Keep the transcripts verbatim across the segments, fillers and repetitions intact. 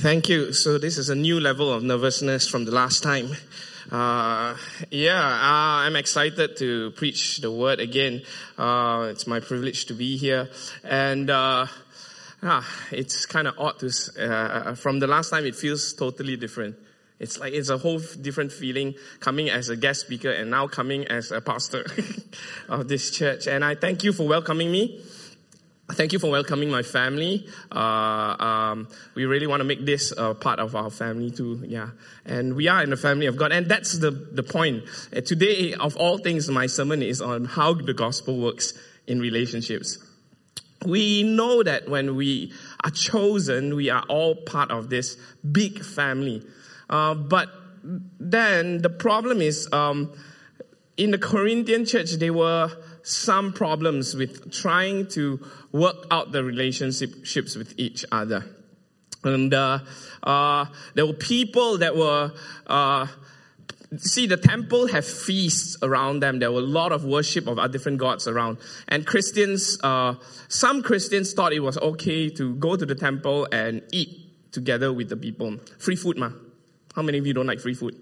Thank you. So this is a new level of nervousness from the last time. Uh, yeah, uh, I'm excited to preach the word again. Uh, it's my privilege to be here. And uh, ah, it's kind of odd to, uh, from the last time it feels totally different. It's like it's a whole different feeling coming as a guest speaker and now coming as a pastor of this church. And I thank you for welcoming me. Thank you for welcoming my family. Uh, um, we really want to make this a part of our family too. Yeah. And we are in the family of God. And that's the, the point. Uh, today, of all things, my sermon is on how the gospel works in relationships. We know that when we are chosen, we are all part of this big family. Uh, but then the problem is, um, in the Corinthian church, there were some problems with trying to work out the relationships with each other. And uh, uh, there were people that were, uh, see, the temple had feasts around them. There were a lot of worship of different gods around. And Christians, uh, some Christians thought it was okay to go to the temple and eat together with the people. Free food, ma. How many of you don't like free food?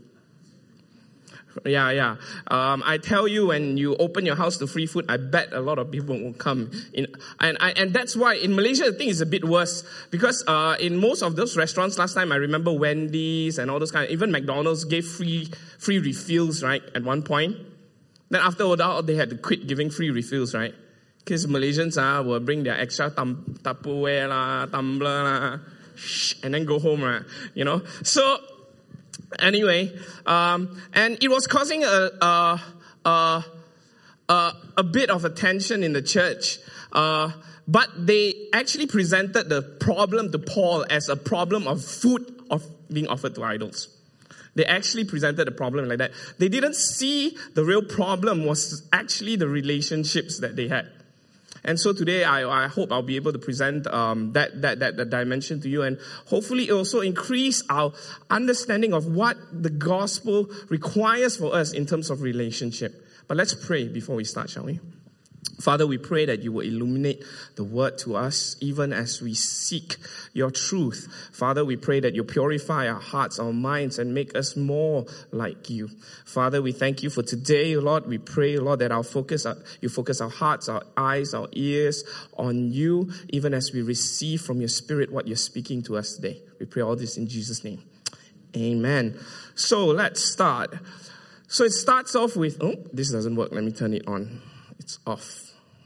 Yeah, yeah. Um, I tell you, when you open your house to free food, I bet a lot of people will come in. And I, and that's why in Malaysia, I think it's a bit worse. Because uh, in most of those restaurants, last time I remember Wendy's and all those kind of, even McDonald's gave free free refills, right, at one point. Then after a while, they had to quit giving free refills, right? Because Malaysians uh, will bring their extra tam- Tupperware, la, tumbler, la, and then go home, right? You know? So, Anyway, um, and it was causing a, a, a, a, a bit of a tension in the church. Uh, but they actually presented the problem to Paul as a problem of food of being offered to idols. They actually presented the problem like that. They didn't see the real problem was actually the relationships that they had. And so today, I, I hope I'll be able to present um, that, that that that dimension to you, and hopefully also increase our understanding of what the gospel requires for us in terms of relationship. But let's pray before we start, shall we? Father, we pray that you will illuminate the word to us even as we seek your truth. Father, we pray that you purify our hearts, our minds, and make us more like you. Father, we thank you for today, Lord. We pray, Lord, that our focus, you focus our hearts, our eyes, our ears on you, even as we receive from your Spirit what you're speaking to us today. We pray all this in Jesus' name. Amen. So let's start. So it starts off with, oh, this doesn't work. Let me turn it on. It's off.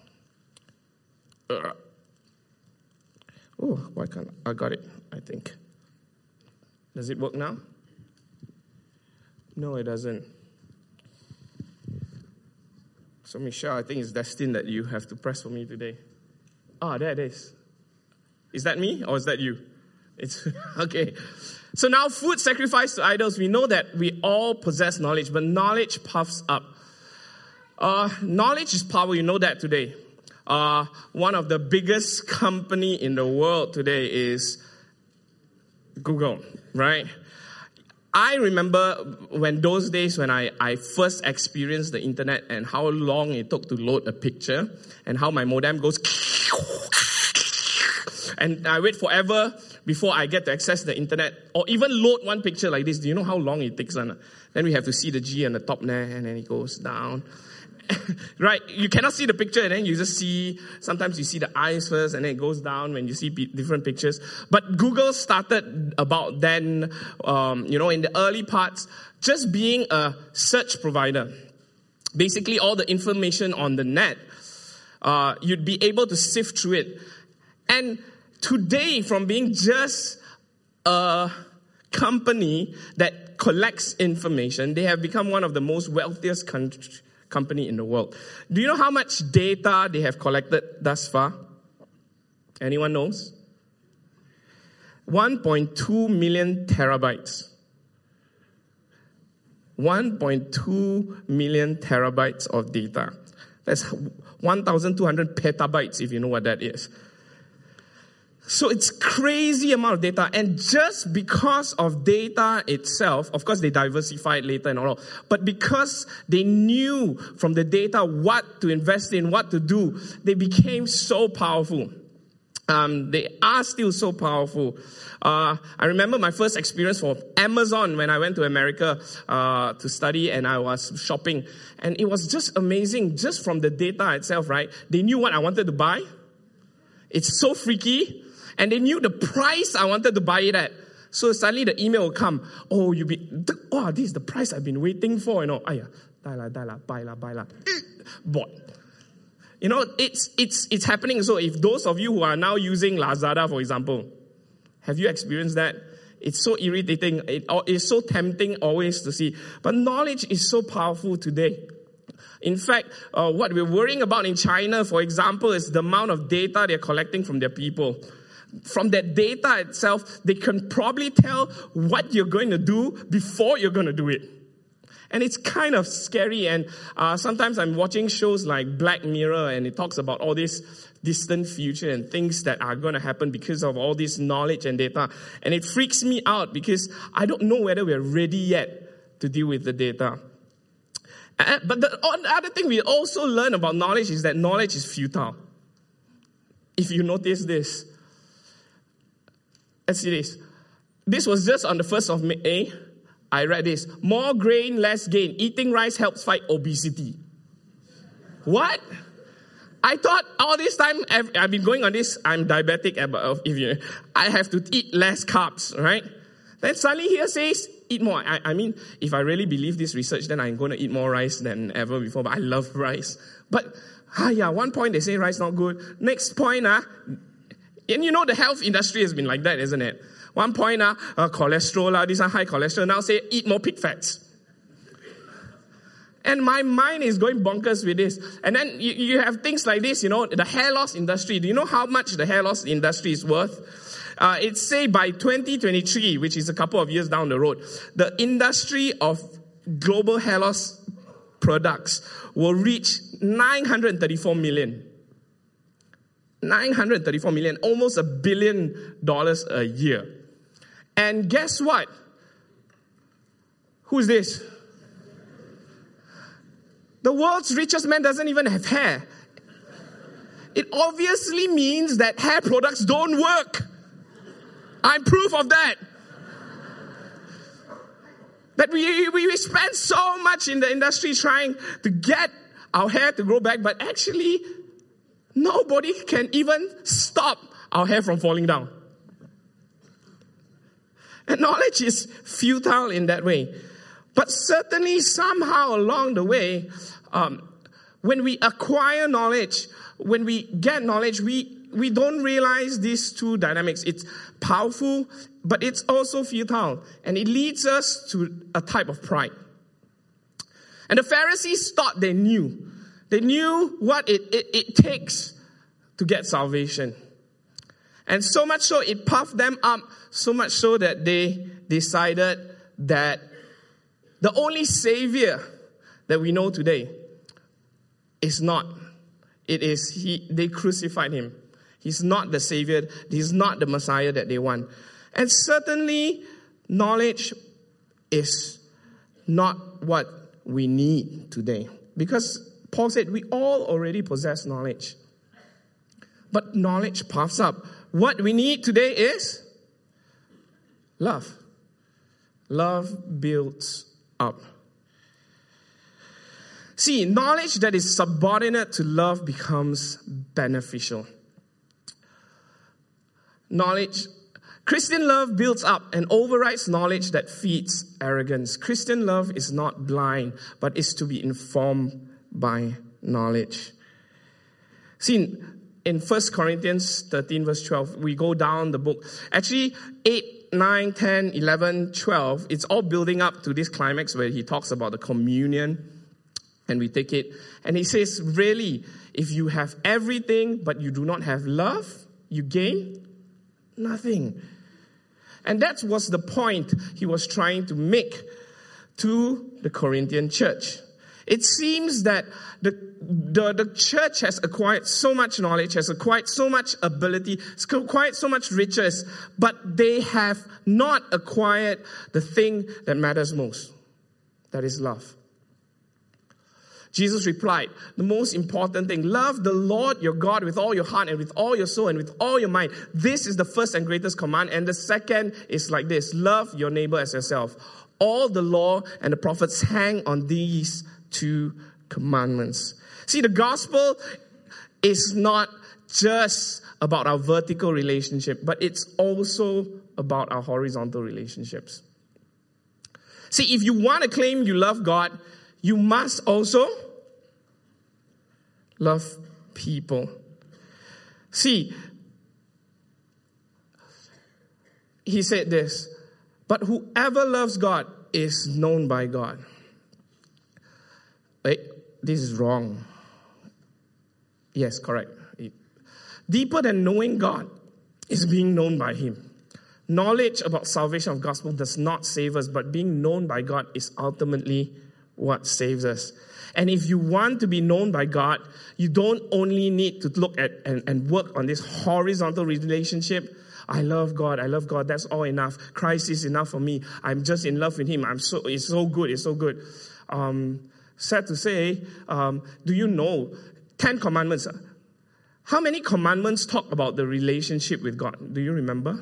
Uh. Oh, why can't I? I got it, I think. Does it work now? No, it doesn't. So, Michelle, I think it's destined that you have to press for me today. Ah, oh, there it is. Is that me or is that you? It's okay. So now, food sacrificed to idols. We know that we all possess knowledge, but knowledge puffs up. Uh, knowledge is power. You know that today. Uh, one of the biggest company in the world today is Google, right? I remember when those days when I, I first experienced the internet and how long it took to load a picture and how my modem goes and I wait forever before I get to access the internet or even load one picture like this. Do you know how long it takes? Then we have to see the G on the top there and then it goes down. Right, you cannot see the picture and then you just see, sometimes you see the eyes first and then it goes down when you see p- different pictures. But Google started about then, um, you know, in the early parts, just being a search provider. Basically, all the information on the net, uh, you'd be able to sift through it. And today, from being just a company that collects information, they have become one of the most wealthiest countries. Company in the world. Do you know how much data they have collected thus far? Anyone knows? one point two million terabytes. one point two million terabytes of data. That's one thousand two hundred petabytes, if you know what that is. So it's crazy amount of data. And just because of data itself, of course they diversified later and all, but because they knew from the data what to invest in, what to do, they became so powerful. Um, they are still so powerful. Uh, I remember my first experience for Amazon when I went to America uh, to study, and I was shopping. And it was just amazing, just from the data itself, right? They knew what I wanted to buy. It's so freaky. And they knew the price I wanted to buy it at. So suddenly the email will come. Oh, you be, oh, this is the price I've been waiting for. You know, Aya, die la, die la, buy la, buy la. Bought. You know, it's, it's, it's happening. So if those of you who are now using Lazada, for example, have you experienced that? It's so irritating. It, it's so tempting always to see. But knowledge is so powerful today. In fact, uh, what we're worrying about in China, for example, is the amount of data they're collecting from their people. From that data itself, they can probably tell what you're going to do before you're going to do it. And it's kind of scary. And uh, sometimes I'm watching shows like Black Mirror, and it talks about all this distant future and things that are going to happen because of all this knowledge and data. And it freaks me out because I don't know whether we're ready yet to deal with the data. Uh, but the other thing we also learn about knowledge is that knowledge is futile. If you notice this, let's see this. This was just on the first of May. I read this. More grain, less gain. Eating rice helps fight obesity. What? I thought all this time, I've, I've been going on this, I'm diabetic, if you, I have to eat less carbs, right? Then suddenly here says, eat more. I, I mean, if I really believe this research, then I'm going to eat more rice than ever before, but I love rice. But, ah, yeah, one point they say rice not good. Next point, ah, and you know the health industry has been like that, isn't it? One point, uh, uh, cholesterol, uh, these are high cholesterol. Now say, eat more pig fats. And my mind is going bonkers with this. And then you, you have things like this, you know, the hair loss industry. Do you know how much the hair loss industry is worth? Uh, it's say by twenty twenty-three, which is a couple of years down the road, the industry of global hair loss products will reach nine hundred thirty-four million. nine hundred thirty-four million, almost a billion dollars a year. And guess what? Who's this? The world's richest man doesn't even have hair. It obviously means that hair products don't work. I'm proof of that. That we, we spend so much in the industry trying to get our hair to grow back, but actually nobody can even stop our hair from falling down. And knowledge is futile in that way. But certainly somehow along the way, um, when we acquire knowledge, when we get knowledge, we, we don't realize these two dynamics. It's powerful, but it's also futile. And it leads us to a type of pride. And the Pharisees thought they knew. They knew what it, it, it takes to get salvation. And so much so, it puffed them up, so much so that they decided that the only Savior that we know today is not. It is, he, they crucified him. He's not the Savior. He's not the Messiah that they want. And certainly, knowledge is not what we need today. Because Paul said we all already possess knowledge. But knowledge puffs up. What we need today is love. Love builds up. See, knowledge that is subordinate to love becomes beneficial. Knowledge, Christian love builds up and overrides knowledge that feeds arrogance. Christian love is not blind, but is to be informed by knowledge. See, in First Corinthians thirteen verse twelve, we go down the book. Actually, eight, nine, ten, eleven, twelve, it's all building up to this climax where he talks about the communion. And we take it. And he says, really, if you have everything, but you do not have love, you gain nothing. And that was the point he was trying to make to the Corinthian church. It seems that the, the, the church has acquired so much knowledge, has acquired so much ability, has acquired so much riches, but they have not acquired the thing that matters most. That is love. Jesus replied, the most important thing, love the Lord your God with all your heart and with all your soul and with all your mind. This is the first and greatest command. And the second is like this, love your neighbor as yourself. All the law and the prophets hang on these two commandments. See, the gospel is not just about our vertical relationship, but it's also about our horizontal relationships. See, if you want to claim you love God, you must also love people. See, he said this, but whoever loves God is known by God. Wait, this is wrong. Yes, correct. Deeper than knowing God is being known by Him. Knowledge about salvation of gospel does not save us, but being known by God is ultimately what saves us. And if you want to be known by God, you don't only need to look at and, and work on this horizontal relationship. I love God, I love God, that's all enough. Christ is enough for me. I'm just in love with Him. I'm so it's so good, it's so good. Um, sad to say, um, do you know Ten Commandments? How many commandments talk about the relationship with God? Do you remember?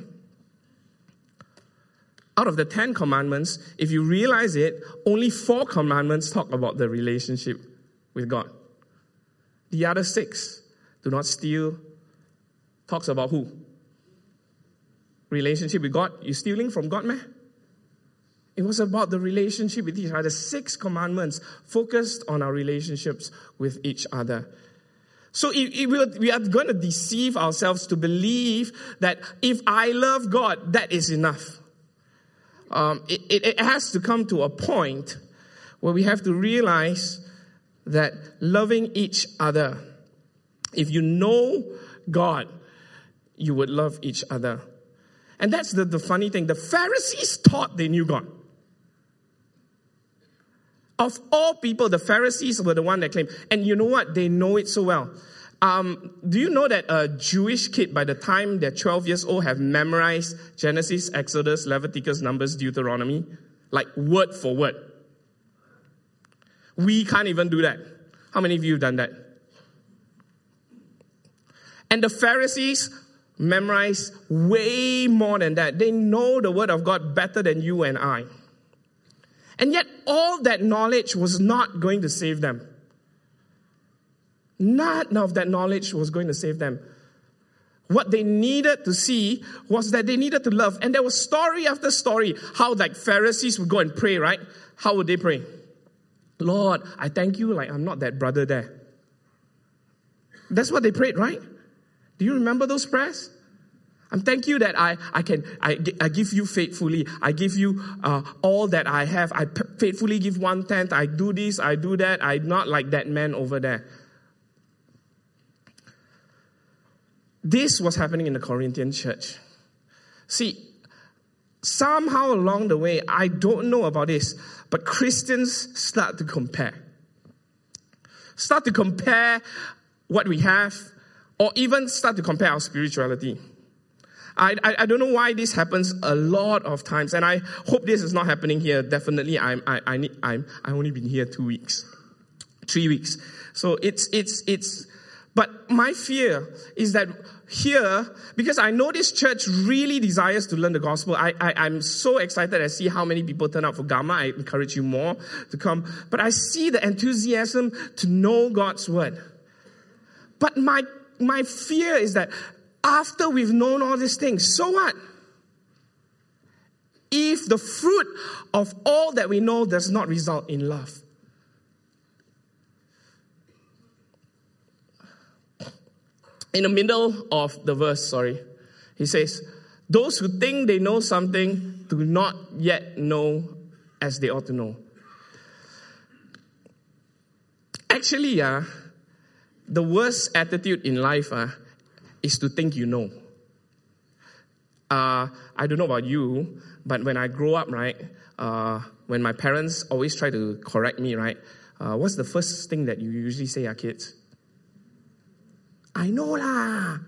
Out of the Ten Commandments, if you realize it, only four commandments talk about the relationship with God. The other six, do not steal, talks about who? Relationship with God. You stealing from God, man? It was about the relationship with each other. Six commandments focused on our relationships with each other. So it, it will, we are going to deceive ourselves to believe that if I love God, that is enough. Um, it, it, it has to come to a point where we have to realize that loving each other, if you know God, you would love each other. And that's the, the funny thing. The Pharisees thought they knew God. Of all people, the Pharisees were the one that claimed. And you know what? They know it so well. Um, do you know that a Jewish kid, by the time they're twelve years old, have memorized Genesis, Exodus, Leviticus, Numbers, Deuteronomy? Like word for word. We can't even do that. How many of you have done that? And the Pharisees memorize way more than that. They know the word of God better than you and I. And yet all that knowledge was not going to save them. None of that knowledge was going to save them. What they needed to see was that they needed to love. And there was story after story how like Pharisees would go and pray, right? How would they pray? Lord, I thank you like I'm not that brother there. That's what they prayed, right? Do you remember those prayers? I'm thank you that I, I can, I, I give you faithfully. I give you uh, all that I have. I p- faithfully give one tenth. I do this, I do that. I'm not like that man over there. This was happening in the Corinthian church. See, somehow along the way, I don't know about this, but Christians start to compare. Start to compare what we have, or even start to compare our spirituality. I, I, I don't know why this happens a lot of times, and I hope this is not happening here. Definitely, I'm, I, I need, I'm, I've only been here two weeks, three weeks. So it's, it's, it's, but my fear is that here, because I know this church really desires to learn the gospel. I, I, I'm so excited. I see how many people turn out for Gamma. I encourage you more to come. But I see the enthusiasm to know God's word. But my, my fear is that after we've known all these things, so what? If the fruit of all that we know does not result in love. In the middle of the verse, sorry, he says, those who think they know something do not yet know as they ought to know. Actually, uh, the worst attitude in life uh, is to think you know. Uh, I don't know about you, but when I grow up, right, uh, when my parents always try to correct me, right, uh, what's the first thing that you usually say, our kids? I know lah.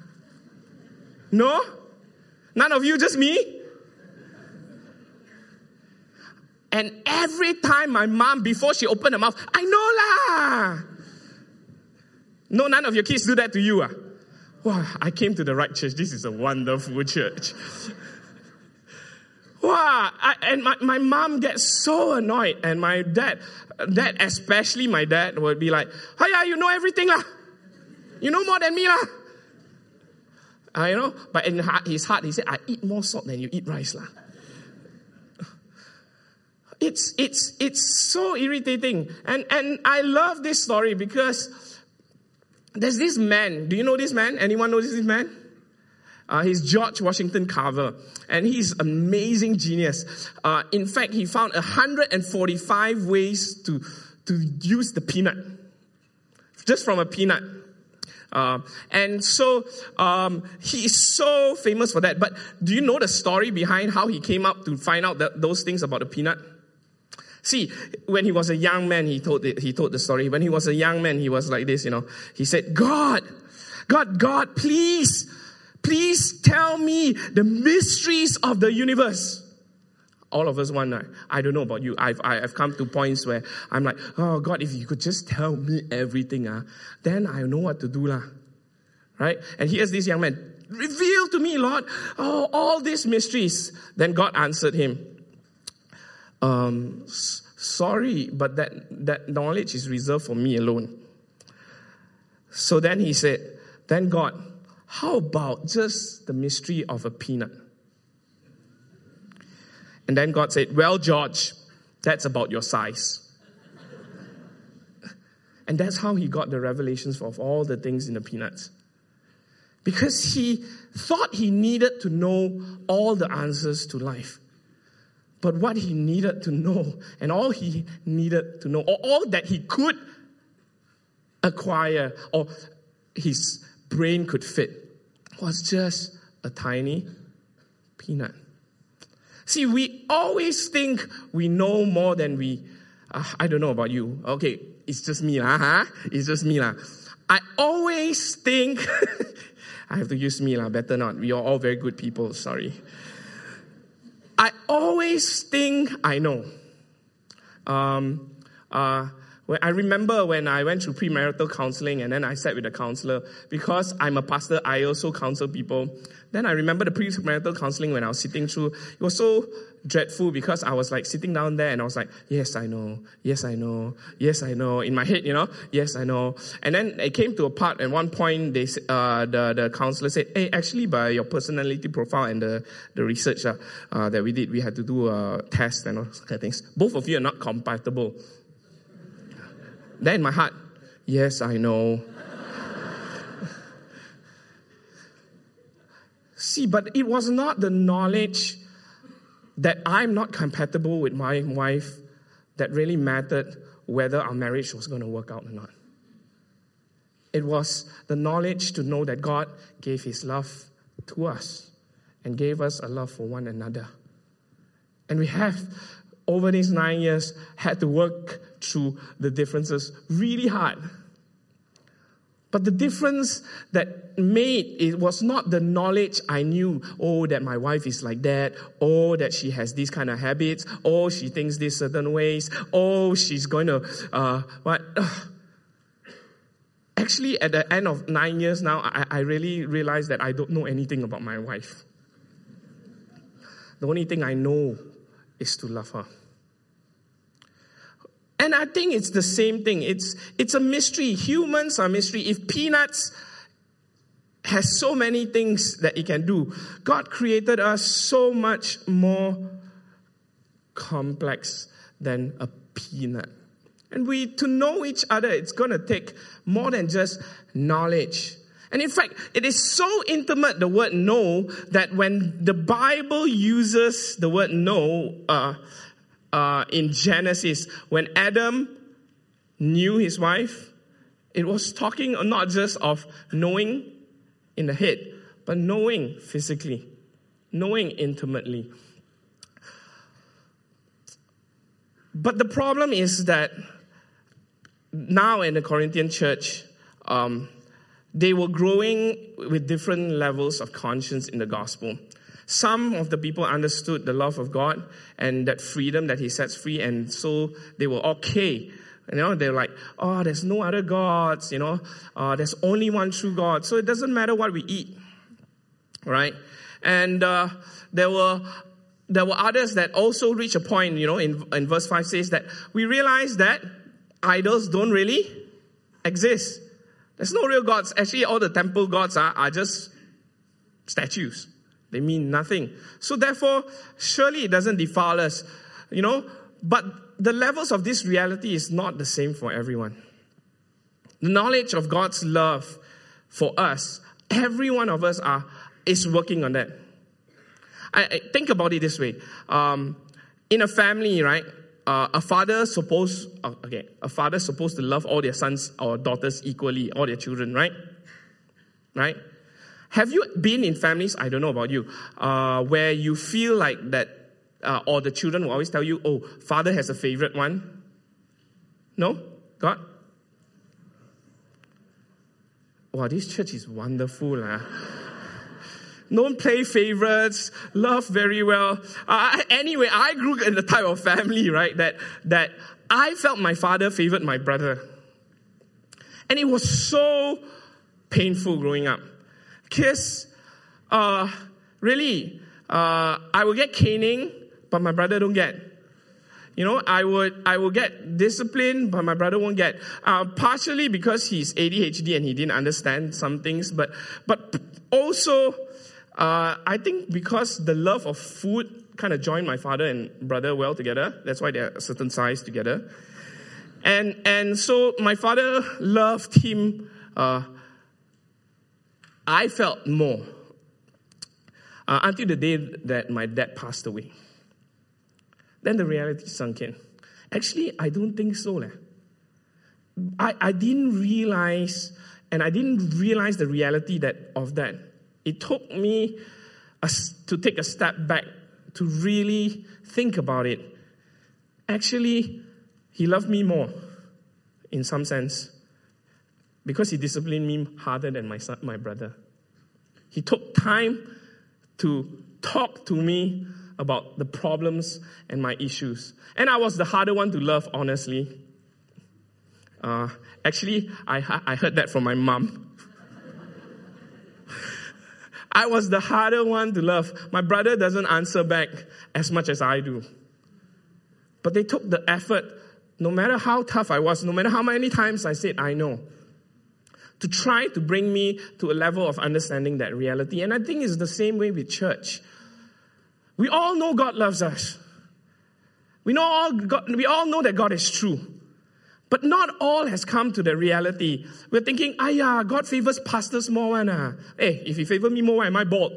No? None of you, just me? And every time my mom, before she opened her mouth, I know lah. No, none of your kids do that to you. Ah? Wow, I came to the right church. This is a wonderful church. Wow, I, and my, my mom gets so annoyed. And my dad, dad, especially my dad, would be like, "Hiya, you know everything lah. You know more than me lah." Uh, you know, but in his heart, he said, "I eat more salt than you eat rice lah." It's, it's, it's so irritating. And, and I love this story because there's this man. Do you know this man? Anyone knows this man? Uh, he's George Washington Carver. And he's an amazing genius. Uh, in fact, he found one hundred forty-five ways to, to use the peanut. Just from a peanut. Uh, and so, um, he is so famous for that. But do you know the story behind how he came up to find out that, those things about the peanut? See, when he was a young man, he told it, he told the story. When he was a young man, he was like this, you know. He said, God, God, God, please, please tell me the mysteries of the universe. All of us wonder. I don't know about you. I've, I've come to points where I'm like, oh God, if you could just tell me everything, uh, then I know what to do. Lah. Right? And here's this young man. Reveal to me, Lord, oh, all these mysteries. Then God answered him. Um, sorry, but that, that knowledge is reserved for me alone. So then he said, then God, how about just the mystery of a peanut? And then God said, well, George, that's about your size. And that's how he got the revelations of all the things in the peanuts. Because he thought he needed to know all the answers to life. But what he needed to know, and all he needed to know, or all that he could acquire, or his brain could fit, was just a tiny peanut. See, we always think we know more than we, uh, I don't know about you. Okay, it's just me lah, huh? It's just me lah. I always think, I have to use me lah, better not. We are all very good people, sorry. I always think I know. Um, uh, when I remember when I went through premarital counseling and then I sat with a counselor. Because I'm a pastor, I also counsel people. Then I remember the premarital counseling when I was sitting through. It was so dreadful because I was like sitting down there and I was like, yes, I know. Yes, I know. Yes, I know. In my head, you know, yes, I know. And then it came to a part at one point, they, uh, the, the counselor said, hey, actually by your personality profile and the, the research uh, uh, that we did, we had to do a test and all kind of things. Both of you are not compatible. Then in my heart, yes, I know. See, but it was not the knowledge that I'm not compatible with my wife that really mattered whether our marriage was going to work out or not. It was the knowledge to know that God gave His love to us and gave us a love for one another. And we have, over these nine years, had to work through the differences really hard. But the difference that made it was not the knowledge I knew, oh, that my wife is like that, oh, that she has these kind of habits, oh, she thinks these certain ways, oh, she's going to, uh, what? Actually, at the end of nine years now, I, I really realized that I don't know anything about my wife. The only thing I know is to love her. And I think it's the same thing. It's it's a mystery. Humans are a mystery. If peanuts has so many things that it can do, God created us so much more complex than a peanut. And we to know each other, it's going to take more than just knowledge. And in fact, it is so intimate, the word know, that when the Bible uses the word know, uh, Uh, in Genesis, when Adam knew his wife, it was talking not just of knowing in the head, but knowing physically, knowing intimately. But the problem is that now in the Corinthian church, um, they were growing with different levels of conscience in the gospel. Some of the people understood the love of God and that freedom that He sets free, and so they were okay. You know, they're like, oh, there's no other gods, you know, uh, there's only one true God. So it doesn't matter what we eat, right? And uh, there were there were others that also reached a point, you know, in, in verse five says that we realize that idols don't really exist. There's no real gods. Actually, all the temple gods are, are just statues. They mean nothing. So therefore, surely it doesn't defile us, you know. But the levels of this reality is not the same for everyone. The knowledge of God's love for us, every one of us are is working on that. I, I think about it this way. Um, in a family, right, uh, a father supposed uh, okay, a father supposed to love all their sons or daughters equally, all their children, right? Right? Have you been in families, I don't know about you, uh, where you feel like that, uh, or the children will always tell you, oh, father has a favorite one? No? God? Wow, this church is wonderful. Huh? Don't play favorites, love very well. Uh, anyway, I grew in the type of family, right, that, that I felt my father favored my brother. And it was so painful growing up. Because, uh, really, uh, I would get caning, but my brother don't get. You know, I would, I would get discipline, but my brother won't get. Uh, partially because he's A D H D and he didn't understand some things, but, but also, uh, I think because the love of food kind of joined my father and brother well together. That's why they're a certain size together. And, and so my father loved him, uh, I felt more uh, until the day that my dad passed away. Then the reality sunk in. Actually, I don't think so. Leh. I, I didn't realize, and I didn't realize the reality that of that. It took me a, to take a step back to really think about it. Actually, he loved me more in some sense. Because he disciplined me harder than my son, my brother. He took time to talk to me about the problems and my issues. And I was the harder one to love, honestly. Uh, actually, I, I heard that from my mom. I was the harder one to love. My brother doesn't answer back as much as I do. But they took the effort, no matter how tough I was, no matter how many times I said, I know, to try to bring me to a level of understanding that reality. And I think it's the same way with church. We all know God loves us. We know all God, we all know that God is true. But not all has come to the reality. We're thinking, ah yeah, God favors pastors more. One, ah. Hey, if He favors me more, why am I bald?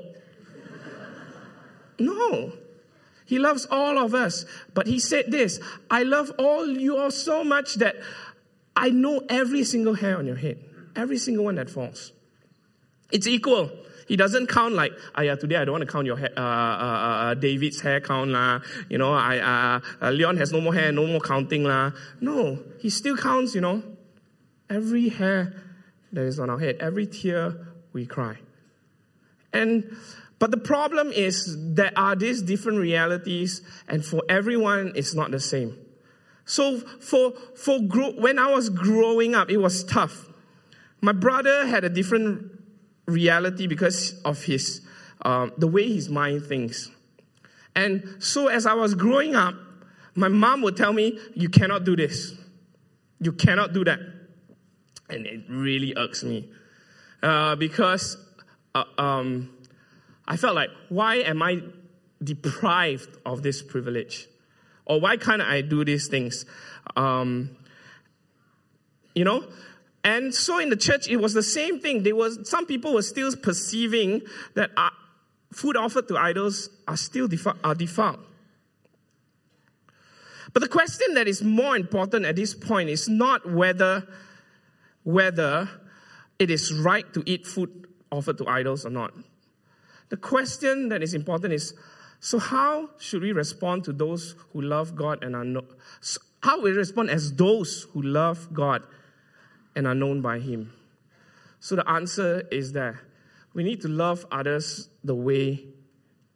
No. He loves all of us. But He said this, I love all you all so much that I know every single hair on your head. Every single one that falls. It's equal. He doesn't count like, ah yeah, today I don't want to count your hair, uh, uh, uh, David's hair count lah. You know, I, uh, uh, Leon has no more hair, no more counting lah. No, He still counts, you know. Every hair that is on our head, every tear we cry. And, but the problem is there are these different realities, and for everyone it's not the same. So for, for gro- when I was growing up, it was tough. My brother had a different reality because of his, um, the way his mind thinks. And so as I was growing up, my mom would tell me, you cannot do this. You cannot do that. And it really irks me. Uh, because uh, um, I felt like, why am I deprived of this privilege? Or why can't I do these things? Um, you know? And so in the church, it was the same thing. There was some people were still perceiving that uh, food offered to idols are still defi- are defiled. But the question that is more important at this point is not whether whether it is right to eat food offered to idols or not. The question that is important is, so how should we respond to those who love God and are no, how we respond as those who love God and are known by Him? So the answer is that we need to love others the way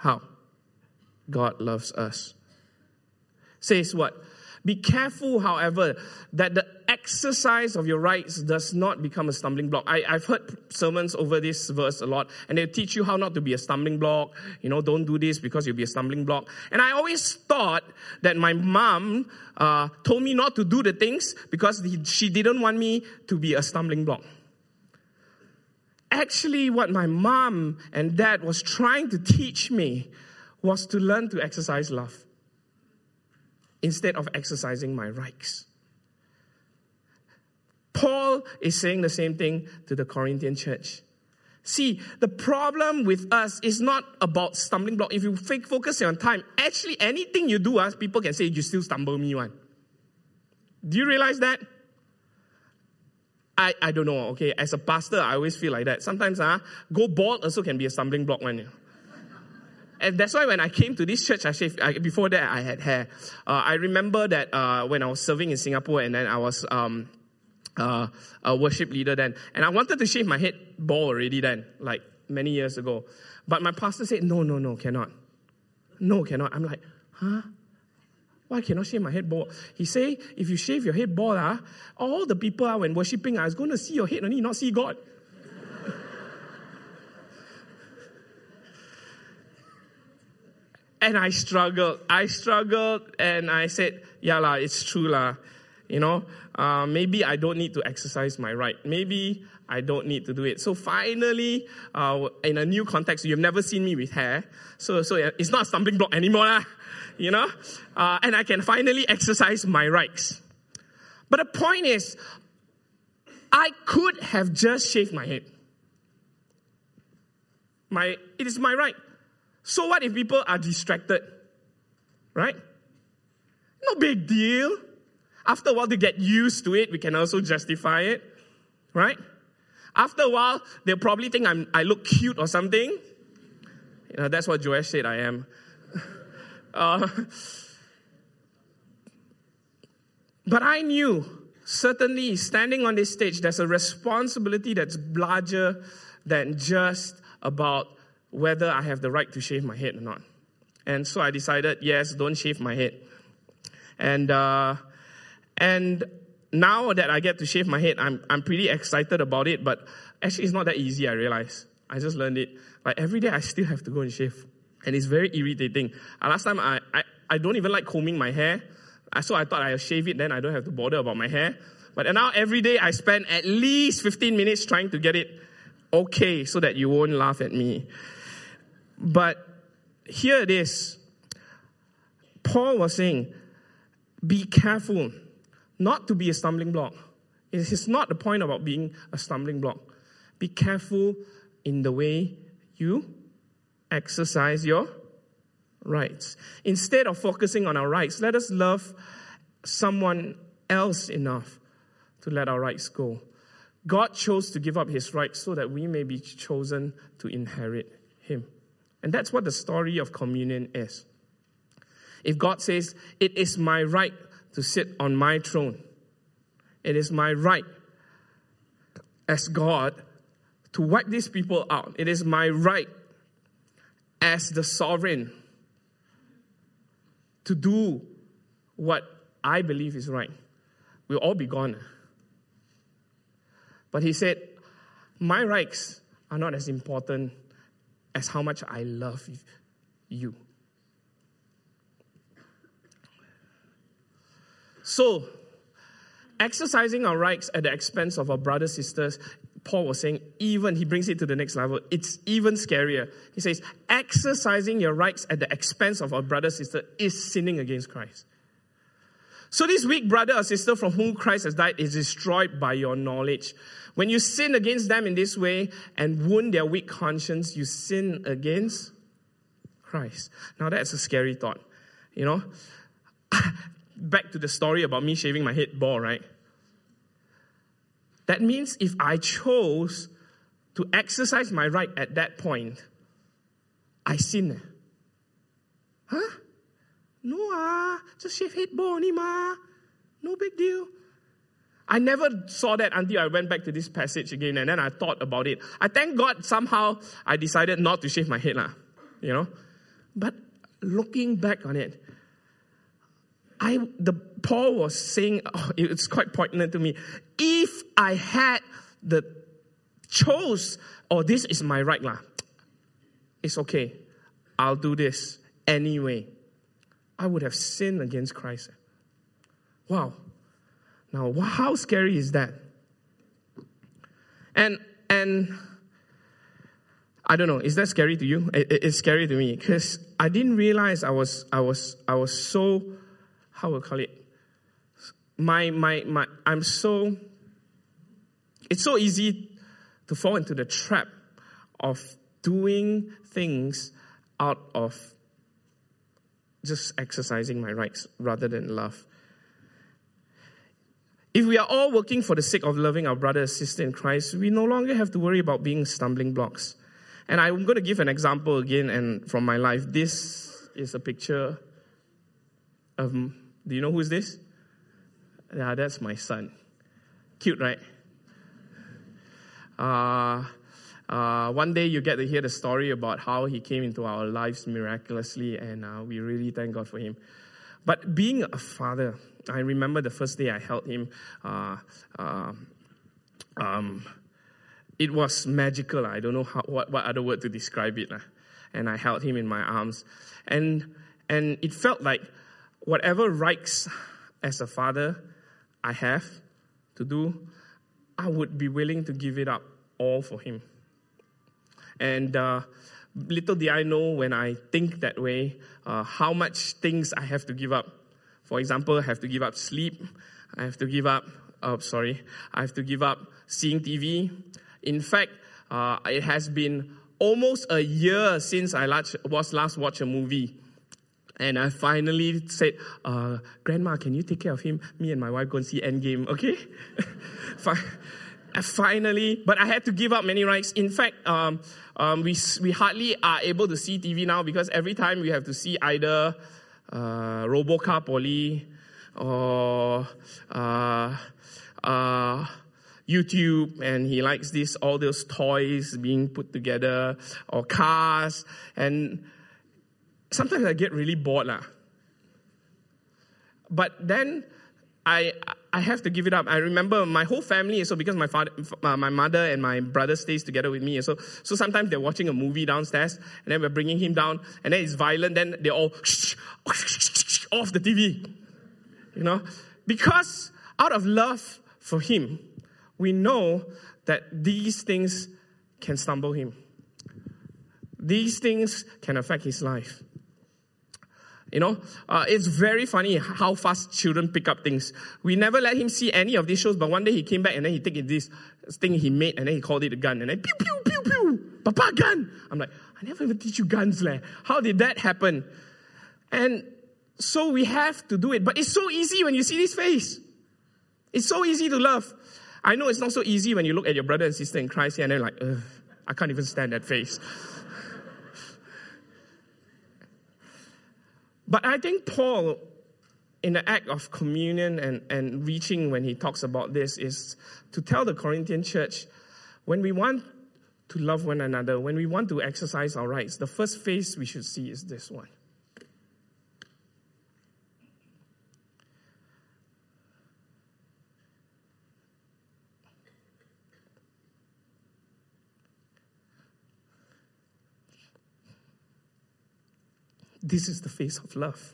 How? God loves us. Says what? Be careful, however, that the exercise of your rights does not become a stumbling block. I, I've heard sermons over this verse a lot, and they teach you how not to be a stumbling block. You know, don't do this because you'll be a stumbling block. And I always thought that my mom uh, told me not to do the things because she didn't want me to be a stumbling block. Actually, what my mom and dad was trying to teach me was to learn to exercise love instead of exercising my rights. Paul is saying the same thing to the Corinthian church. See, the problem with us is not about stumbling block. If you focus on time, actually anything you do, us people can say, you still stumble me one. Do you realize that? I, I don't know, okay. As a pastor, I always feel like that. Sometimes, uh, go bald also can be a stumbling block one. And that's why when I came to this church, I shaved, I, before that I had hair. Uh, I remember that uh, when I was serving in Singapore and then I was um, uh, a worship leader then. And I wanted to shave my head bald already then, like many years ago. But my pastor said, no, no, no, cannot. No, cannot. I'm like, huh? Why cannot shave my head bald? He say, if you shave your head bald, uh, all the people uh, when worshipping are uh, going to see your head only, not see God. And I struggled. I struggled and I said, yeah lah, it's true lah. You know, uh, maybe I don't need to exercise my right. Maybe I don't need to do it. So finally, uh, in a new context, you've never seen me with hair. So so it's not a stumbling block anymore lah. You know, uh, and I can finally exercise my rights. But the point is, I could have just shaved my head. My, it is my right. So what if people are distracted? Right? No big deal. After a while, they get used to it. We can also justify it. Right? After a while, they'll probably think I'm, I look cute or something. You know, that's what Joash said I am. Uh, but I knew, certainly, standing on this stage, there's a responsibility that's larger than just about whether I have the right to shave my head or not. And so I decided, yes, don't shave my head. And uh, and now that I get to shave my head, I'm I'm pretty excited about it. But actually, it's not that easy, I realize. I just learned it. Like every day, I still have to go and shave. And it's very irritating. Uh, last time, I, I, I don't even like combing my hair. So I thought I'll shave it, then I don't have to bother about my hair. But now every day, I spend at least fifteen minutes trying to get it okay so that you won't laugh at me. But here it is. Paul was saying, be careful not to be a stumbling block. It is not the point about being a stumbling block. Be careful in the way you exercise your rights. Instead of focusing on our rights, let us love someone else enough to let our rights go. God chose to give up his rights so that we may be chosen to inherit him. And that's what the story of communion is. If God says, it is my right to sit on my throne, it is my right as God to wipe these people out. It is my right as the sovereign to do what I believe is right. We'll all be gone. But he said, my rights are not as important as how much I love you. So, exercising our rights at the expense of our brothers, sisters, Paul was saying, even, he brings it to the next level, it's even scarier. He says, exercising your rights at the expense of our brother, sister is sinning against Christ. So this weak brother or sister from whom Christ has died is destroyed by your knowledge. When you sin against them in this way and wound their weak conscience, you sin against Christ. Now that's a scary thought, you know. Back to the story about me shaving my head bald, right? That means if I chose to exercise my right at that point, I sin. Huh? No, ah, just shave head bald only, ma. No big deal. I never saw that until I went back to this passage again, and then I thought about it. I thank God somehow I decided not to shave my head, lah. You know, But looking back on it, I the Paul was saying, oh, it's quite poignant to me. If I had the chose, or oh, this is my right lah, it's okay. I'll do this anyway. I would have sinned against Christ. Wow. Now, how scary is that? And and I don't know. Is that scary to you? It, it, it's scary to me because I didn't realize I was I was I was so, how would I call it? My my my. I'm so. It's so easy to fall into the trap of doing things out of just exercising my rights rather than love. If we are all working for the sake of loving our brother and sister in Christ, we no longer have to worry about being stumbling blocks. And I'm going to give an example again and from my life. This is a picture of, do you know who's this? Yeah, that's my son. Cute, right? Uh, uh, one day you get to hear the story about how he came into our lives miraculously, and uh, we really thank God for him. But being a father, I remember the first day I held him. Uh, uh, um, it was magical. I don't know how, what, what other word to describe it. Uh. And I held him in my arms. And and it felt like whatever rights as a father I have to do, I would be willing to give it up all for him. And uh, little did I know when I think that way, uh, how much things I have to give up. For example, I have to give up sleep. I have to give up, oh, sorry, I have to give up seeing T V. In fact, uh, it has been almost a year since I last, was last watched a movie. And I finally said, uh, Grandma, can you take care of him? Me and my wife go and see Endgame, okay? Finally, but I had to give up many rights. In fact, um, um, we we hardly are able to see T V now because every time we have to see either uh, RoboCop Poly or uh, uh, YouTube, and he likes this all those toys being put together, or cars, and sometimes I get really bored lah. But then I I have to give it up. I remember my whole family, so because my father, my mother and my brother stays together with me, so so sometimes they're watching a movie downstairs, and then we're bringing him down, and then it's violent, then they all off the T V, you know, because out of love for him, we know that these things can stumble him. These things can affect his life. You know, uh, it's very funny how fast children pick up things. We never let him see any of these shows, but one day he came back and then he took this thing he made and then he called it a gun. And then pew, pew, pew, pew, Papa, gun. I'm like, I never even teach you guns, leh. How did that happen? And so we have to do it. But it's so easy when you see his face. It's so easy to love. I know it's not so easy when you look at your brother and sister in Christ here and they're like, ugh, I can't even stand that face. But I think Paul, in the act of communion and, and reaching when he talks about this, is to tell the Corinthian church, when we want to love one another, when we want to exercise our rights, the first face we should see is this one. This is the face of love.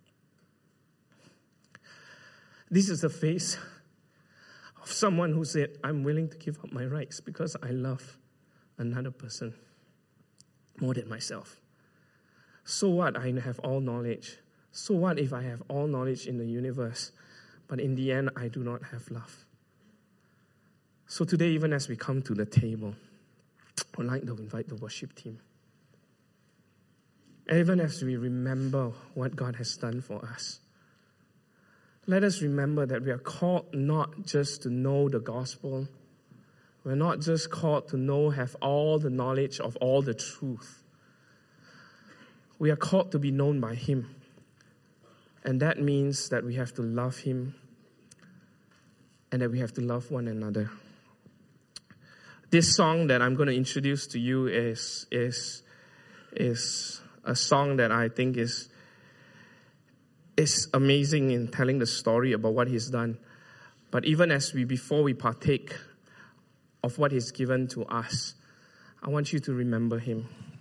This is the face of someone who said, I'm willing to give up my rights because I love another person more than myself. So what? I have all knowledge. So what if I have all knowledge in the universe, but in the end, I do not have love? So today, even as we come to the table, I'd like to invite the worship team. Even as we remember what God has done for us, let us remember that we are called not just to know the gospel. We're not just called to know, have all the knowledge of all the truth. We are called to be known by Him. And that means that we have to love Him and that we have to love one another. This song that I'm going to introduce to you is, is, is a song that I think is is amazing in telling the story about what He's done. But even as we, before we partake of what He's given to us, I want you to remember Him.